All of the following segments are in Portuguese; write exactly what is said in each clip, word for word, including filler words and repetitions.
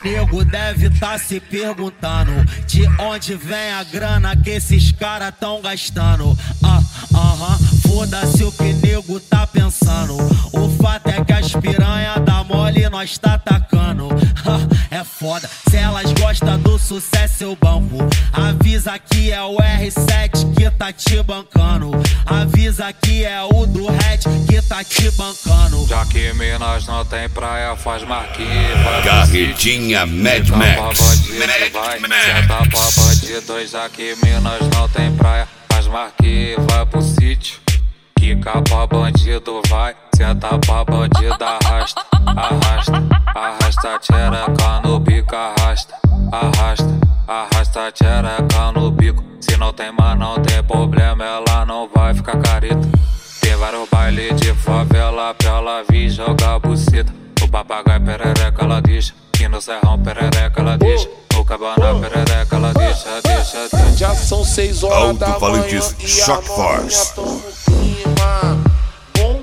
Nego deve tá se perguntando de onde vem a grana que esses caras tão gastando. Ah, aham, foda-se o que nego tá pensando. O fato é que as piranha dá mole nós tá atacando. É foda, se elas gostam do sucesso eu banco. Avisa que é o R sete que tá te bancando. Avisa que é o do Red que tá te bancando. Já que Minas não tem praia, faz marquinhos. Carretinha Mad Max. Senta pra bandido, já que Minas não tem praia, faz marquinhos, vai pro sítio. Quica pra bandido, vai. Senta pra bandido, arrasta, arrasta, arrasta tchereca no bico, arrasta, arrasta, arrasta tchereca no bico. Se não tem mas não tem problema, ela não vai ficar careta. Tem vários bailes de favela pra ela vir jogar buceta. O papagaio perereca ela deixa, que no serrão perereca ela deixa. O cabana perereca ela deixa, deixa, deixa. Já são seis horas da manhã e Shock a Force. tão no clima. Bom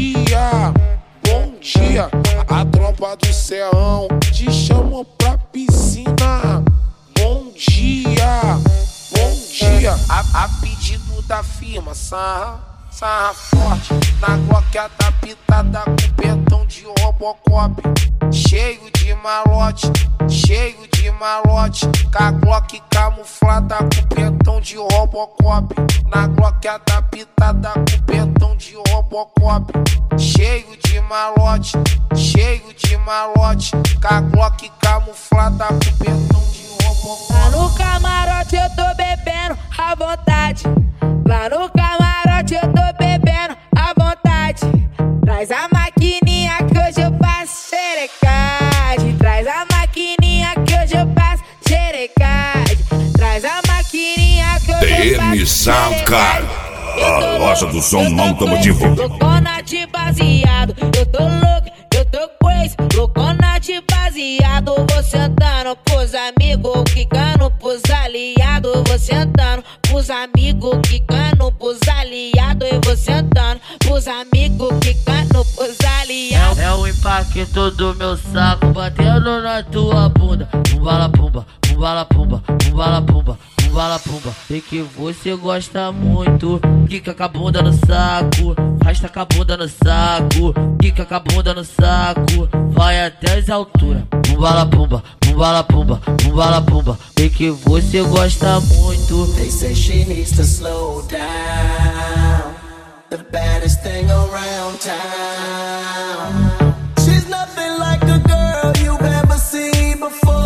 dia, bom dia. A tropa do serrão te chamou pra piscina. Bom dia, bom dia. A, a pedido da firma, sarra, sarra forte. Na Glock adaptada com pentão de Robocop. Cheio de malote, cheio de malote. Com a Glock camuflada com pentão de Robocop. Na Glock adaptada com pentão de Robocop. Cheio de malote, cheio de malote. Com a Glock camuflada com pentão de Robocop. Lá no camarote eu tô bebendo à vontade. Lá no camarote eu tô bebendo à vontade. Traz a maquininha que hoje eu passo xerecade. Traz a maquininha que hoje eu passo xerecade. Traz a maquininha que hoje eu passo T M Soundcard, a loja do som automotivo. Loucona de baseado, eu tô louco, eu tô crazy. Loucona de baseado, vou sentando pros amigos, quicando pros aliados. Vou sentando pros amigos, quicando pros aliados. E vou sentando pros amigos, quicando pros aliados. É, é o impacto do meu saco batendo na tua bunda. Pumbala pumba, pumbala pumba, pumbala pumba, pumbala pumba. Sei que você gosta muito. Quica com a bunda no saco, rasta com a bunda no saco. Quica com a bunda no saco, vai até as alturas. Pumbala pumba, pumbala pumba, pumbala pumba. Sei que você gosta muito. They say she needs to slow down. The baddest thing around town. She's nothing like a girl you've ever seen before.